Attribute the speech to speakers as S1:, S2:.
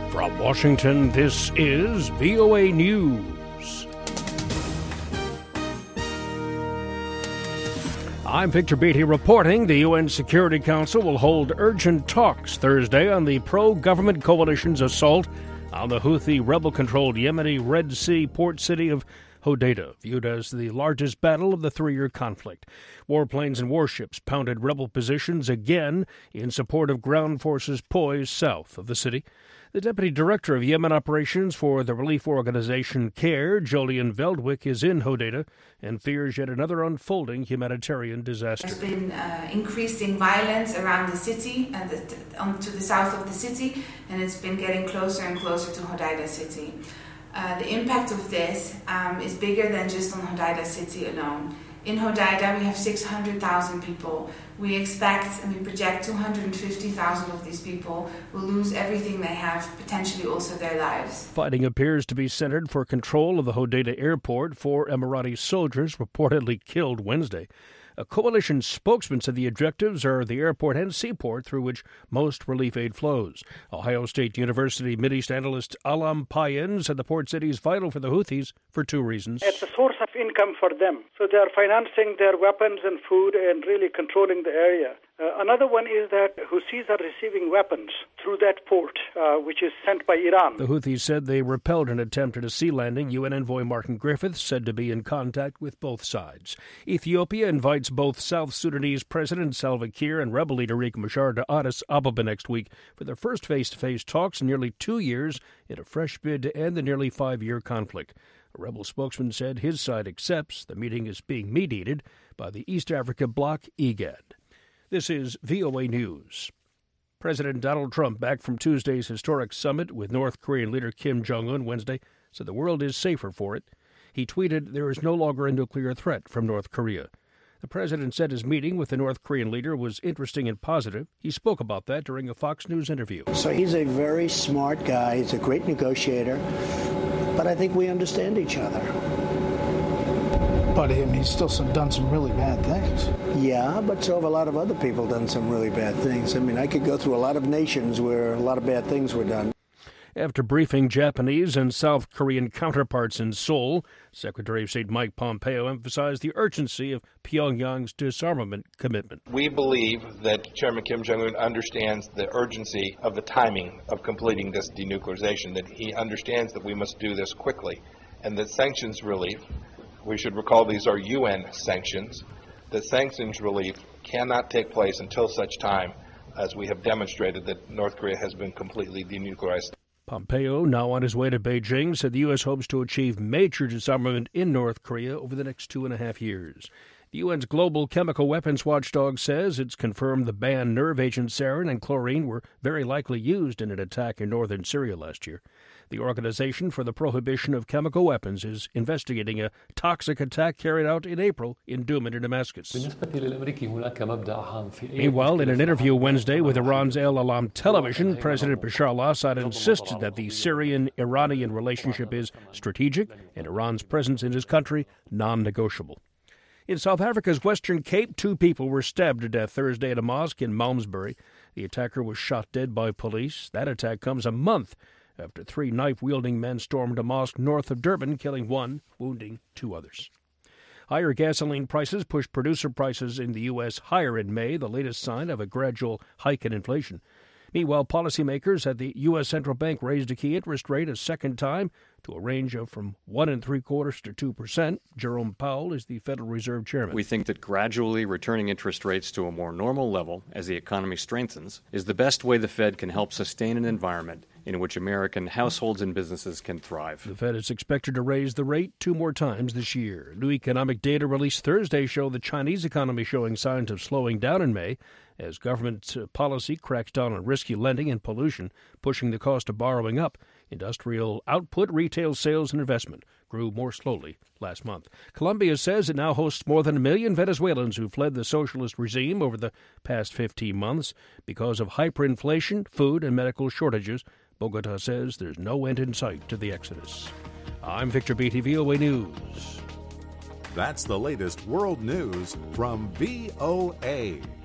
S1: From Washington, this is VOA News. I'm Victor Beatty reporting the UN Security Council will hold urgent talks Thursday on the pro-government coalition's assault on the Houthi rebel-controlled Yemeni Red Sea port city of Hodeidah, viewed as the largest battle of the three-year conflict. Warplanes and warships pounded rebel positions again in support of ground forces poised south of the city. The deputy director of Yemen operations for the relief organization CARE, Jolyon Veldwick, is in Hodeidah and fears yet another unfolding humanitarian disaster.
S2: There's been increasing violence around the city and to the south of the city, and it's been getting closer and closer to Hodeidah city. The impact of this is bigger than just on Hodeidah city alone. In Hodeidah, we have 600,000 people. We expect and we project 250,000 of these people will lose everything they have, potentially also their lives.
S1: Fighting appears to be centered for control of the Hodeidah airport. 4 Emirati soldiers reportedly killed Wednesday. A coalition spokesman said the objectives are the airport and seaport through which most relief aid flows. Ohio State University Mideast analyst Alam Payen said the port city is vital for the Houthis for 2 reasons.
S3: It's a source of income for them. So they are financing their weapons and food and really controlling the area. Another one is that Houthis are receiving weapons through that port, which is sent by Iran.
S1: The Houthis said they repelled an attempt at a sea landing. UN envoy Martin Griffiths said to be in contact with both sides. Ethiopia invites both South Sudanese President Salva Kiir and rebel leader Riek Machar to Addis Ababa next week for their first face-to-face talks in nearly 2 years in a fresh bid to end the nearly 5-year conflict. A rebel spokesman said his side accepts the meeting is being mediated by the East Africa bloc IGAD. This is VOA News. President Donald Trump, back from Tuesday's historic summit with North Korean leader Kim Jong-un Wednesday, said the world is safer for it. He tweeted, "There is no longer a nuclear threat from North Korea." The president said his meeting with the North Korean leader was interesting and positive. He spoke about that during a Fox News interview.
S4: So he's a very smart guy. He's a great negotiator. But I think we understand each other.
S5: But he's still done some really bad things.
S4: Yeah, but so have a lot of other people done some really bad things. I mean, I could go through a lot of nations where a lot of bad things were done.
S1: After briefing Japanese and South Korean counterparts in Seoul, Secretary of State Mike Pompeo emphasized the urgency of Pyongyang's disarmament commitment.
S6: We believe that Chairman Kim Jong-un understands the urgency of the timing of completing this denuclearization, that he understands that we must do this quickly, and that sanctions relief, we should recall these are UN sanctions, that sanctions relief cannot take place until such time as we have demonstrated that North Korea has been completely denuclearized.
S1: Pompeo, now on his way to Beijing, said the U.S. hopes to achieve major disarmament in North Korea over the next 2.5 years. The UN's global chemical weapons watchdog says it's confirmed the banned nerve agent sarin and chlorine were very likely used in an attack in northern Syria last year. The Organization for the Prohibition of Chemical Weapons is investigating a toxic attack carried out in April in Douma in Damascus. Meanwhile, in an interview Wednesday with Iran's El Alam television, President Bashar al-Assad insisted that the Syrian-Iranian relationship is strategic and Iran's presence in his country non-negotiable. In South Africa's Western Cape, 2 people were stabbed to death Thursday at a mosque in Malmesbury. The attacker was shot dead by police. That attack comes a month after 3 knife-wielding men stormed a mosque north of Durban, killing 1, wounding 2 others. Higher gasoline prices pushed producer prices in the U.S. higher in May, the latest sign of a gradual hike in inflation. Meanwhile, policymakers at the U.S. Central Bank raised a key interest rate a second time to a range of from 1.75% to 2%. Jerome Powell is the Federal Reserve Chairman.
S7: We think that gradually returning interest rates to a more normal level as the economy strengthens is the best way the Fed can help sustain an environment in which American households and businesses can thrive.
S1: The Fed is expected to raise the rate 2 more times this year. New economic data released Thursday show the Chinese economy showing signs of slowing down in May as government policy cracks down on risky lending and pollution, pushing the cost of borrowing up. Industrial output, retail sales, and investment grew more slowly last month. Colombia says it now hosts more than 1 million Venezuelans who fled the socialist regime over the past 15 months because of hyperinflation, food, and medical shortages. Bogota says there's no end in sight to the exodus. I'm Victor Beatty, VOA News.
S8: That's the latest world news from VOA.